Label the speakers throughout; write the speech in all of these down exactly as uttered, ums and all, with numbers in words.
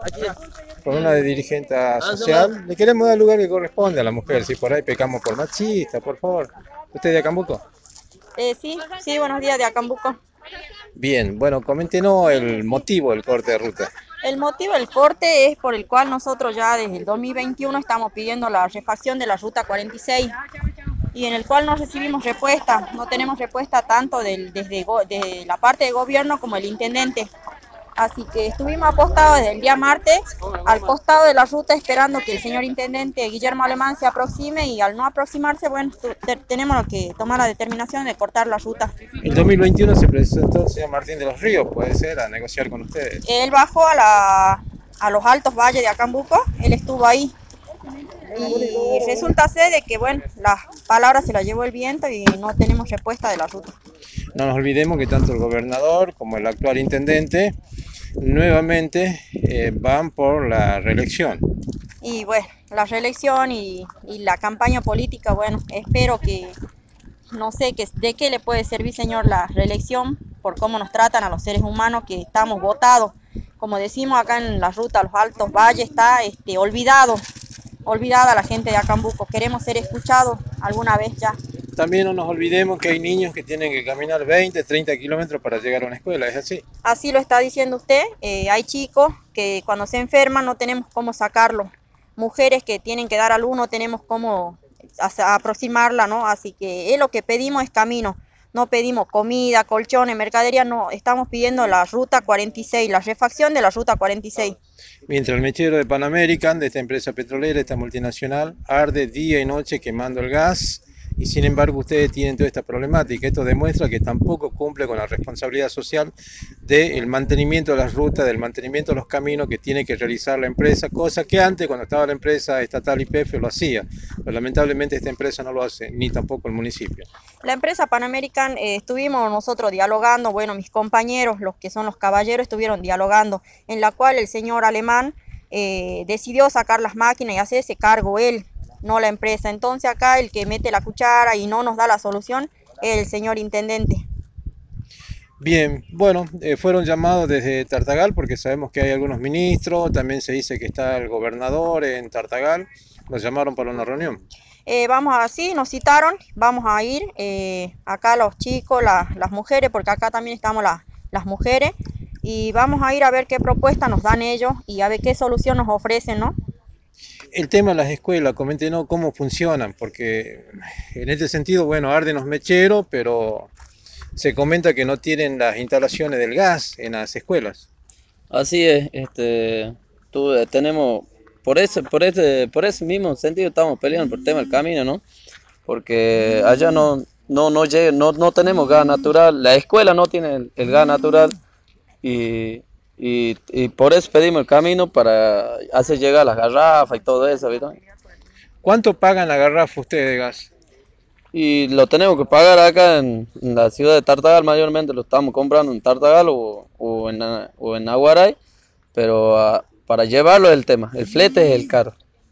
Speaker 1: Por una de dirigente social, le queremos dar el lugar que corresponde a la mujer. Si por ahí pecamos por machista, por favor. ¿Usted es de Acambuco?
Speaker 2: Eh, sí, sí, buenos días de Acambuco.
Speaker 1: Bien, bueno, coméntenos el motivo del corte de ruta.
Speaker 2: El motivo del corte es por el cual nosotros ya desde el dos mil veintiuno estamos pidiendo la refacción de la ruta cuarenta y seis y en el cual no recibimos respuesta, no tenemos respuesta tanto del, desde go- de la parte de gobierno como el intendente. Así que estuvimos apostados desde el día martes al costado de la ruta esperando que el señor intendente Guillermo Alemán se aproxime y al no aproximarse, bueno, te- tenemos que tomar la determinación de cortar la ruta.
Speaker 1: El dos mil veintiuno se presentó el señor Martín de los Ríos, puede ser, a negociar con ustedes.
Speaker 2: Él bajó a, la, a los altos valles de Acambuco, él estuvo ahí y resulta ser de que, bueno, las palabras se las llevó el viento y no tenemos respuesta de la ruta.
Speaker 1: No nos olvidemos que tanto el gobernador como el actual intendente nuevamente eh, van por la reelección.
Speaker 2: Y bueno, la reelección y, y la campaña política, bueno, espero que, no sé, que, de qué le puede servir, señor, la reelección por cómo nos tratan a los seres humanos que estamos votados. Como decimos acá en la ruta, los altos valles está este, olvidado, olvidada la gente de Acambuco. Queremos ser escuchados alguna vez ya.
Speaker 1: También no nos olvidemos que hay niños que tienen que caminar veinte, treinta kilómetros para llegar a una escuela, ¿es así?
Speaker 2: Así lo está diciendo usted, eh, hay chicos que cuando se enferman no tenemos cómo sacarlos, mujeres que tienen que dar a luz no tenemos cómo aproximarla, ¿no? Así que es lo que pedimos es camino, no pedimos comida, colchones, mercadería, no, estamos pidiendo la ruta cuarenta y seis, la refacción de la ruta cuarenta y seis.
Speaker 1: Mientras el mechero de Pan American, de esta empresa petrolera, esta multinacional, arde día y noche quemando el gas y sin embargo ustedes tienen toda esta problemática. Esto demuestra que tampoco cumple con la responsabilidad social del mantenimiento de las rutas, del mantenimiento de los caminos que tiene que realizar la empresa, cosa que antes, cuando estaba la empresa estatal Y P F, lo hacía. Pero lamentablemente esta empresa no lo hace, ni tampoco el municipio.
Speaker 2: La empresa Pan American eh, estuvimos nosotros dialogando, bueno, mis compañeros, los que son los caballeros, estuvieron dialogando, en la cual el señor Alemán eh, decidió sacar las máquinas y hacerse cargo él, no la empresa. Entonces acá el que mete la cuchara y no nos da la solución es el señor intendente.
Speaker 1: Bien, bueno, eh, fueron llamados desde Tartagal porque sabemos que hay algunos ministros, también se dice que está el gobernador en Tartagal, los llamaron para una reunión.
Speaker 2: Eh, vamos así, nos citaron, vamos a ir, eh, acá los chicos, la, las mujeres, porque acá también estamos la, las mujeres, y vamos a ir a ver qué propuesta nos dan ellos y a ver qué solución nos ofrecen, ¿no?
Speaker 1: El tema de las escuelas, coméntenos cómo funcionan, porque en este sentido, bueno, arden los mecheros, pero se comenta que no tienen las instalaciones del gas en las escuelas.
Speaker 3: Así es, este, tú, eh, tenemos, por ese, por ese, por ese mismo sentido estamos peleando por el tema del camino, ¿no? Porque allá no, no, no llega, no, no tenemos gas natural, la escuela no tiene el, el gas natural y, y, y por eso pedimos el camino para hacer llegar las garrafas y todo eso, ¿viste?
Speaker 1: ¿Cuánto pagan la garrafa ustedes de gas?
Speaker 3: Y lo tenemos que pagar acá en, en la ciudad de Tartagal, mayormente lo estamos comprando en Tartagal o, o en, o en Aguaray, pero ah, para llevarlo es el tema, el flete es el caro.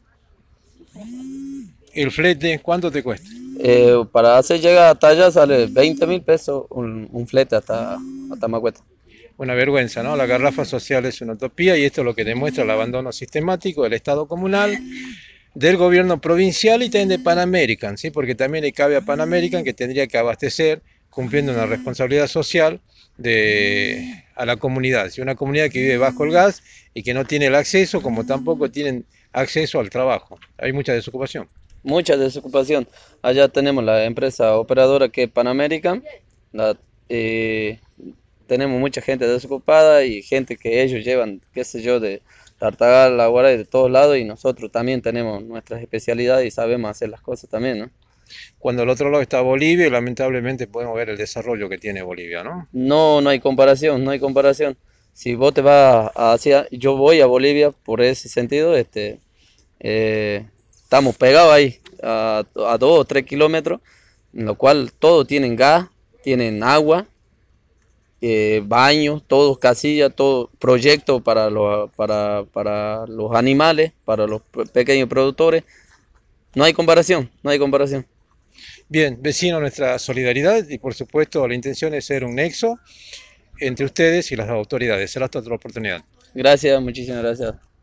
Speaker 1: ¿El flete cuánto te cuesta?
Speaker 3: Eh, para hacer llegar hasta allá sale veinte mil pesos un, un flete hasta, hasta Macueta.
Speaker 1: Una vergüenza, ¿no? La garrafa social es una utopía y esto es lo que demuestra el abandono sistemático del Estado comunal, del gobierno provincial y también de Pan American, ¿sí? Porque también le cabe a Pan American que tendría que abastecer cumpliendo una responsabilidad social de, a la comunidad, ¿sí? Una comunidad que vive bajo el gas y que no tiene el acceso, como tampoco tienen acceso al trabajo. Hay mucha desocupación.
Speaker 3: Mucha desocupación. Allá tenemos la empresa operadora que es Pan American. La, eh, tenemos mucha gente desocupada y gente que ellos llevan, qué sé yo, de Tartagal, La Guaray, de todos lados y nosotros también tenemos nuestras especialidades y sabemos hacer las cosas también, ¿no?
Speaker 1: Cuando al otro lado está Bolivia, lamentablemente podemos ver el desarrollo que tiene Bolivia, ¿no?
Speaker 3: No, no hay comparación, no hay comparación. Si vos te vas hacia, yo voy a Bolivia por ese sentido, este, eh, estamos pegados ahí a, a dos o tres kilómetros, en lo cual todos tienen gas, tienen agua, eh, baños, todos casillas, todo proyecto para los, para, para los animales, para los pequeños productores. No hay comparación, no hay comparación.
Speaker 1: Bien, vecino, nuestra solidaridad y por supuesto la intención es ser un nexo entre ustedes y las autoridades. Será hasta otra oportunidad.
Speaker 3: Gracias, muchísimas gracias.